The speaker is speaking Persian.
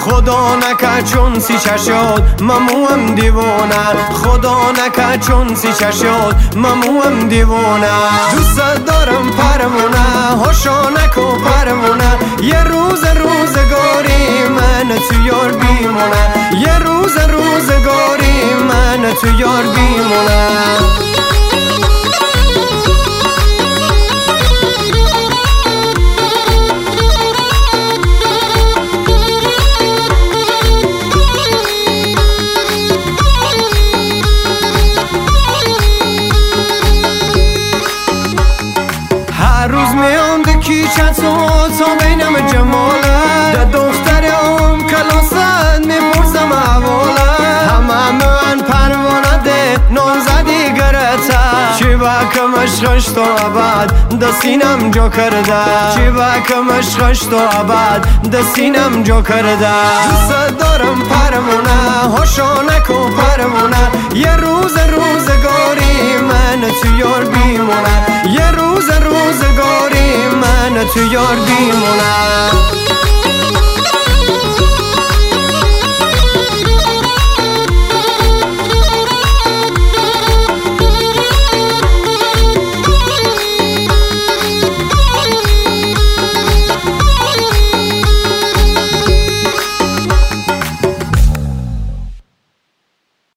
خدا نکرد چون سیچه شد مموم دیوانه، خدا نکرد چون سیچه شد مموم دیوانه. دوست دارم پروانه هاشا نکو پروانه، یه روز روزگاری من تو یار بیمونه، یه روز روزگاری من تو یار بیمونه. هر روز میام دکی چند تا بینم جماله، ده دخترم کلاسد میپرسم احواله، همه من پروانه ده نامزدی گرته، چی بکم عشقش تو ابد دستینم جا کرده، چی بکم عشقش تو ابد دستینم جا کرده. دوست دارم پروانه هاشا نکو پروانه، یه روز روزگاری من تو یار بیمونه، یه روز روزگاری من تو یار بیمونه.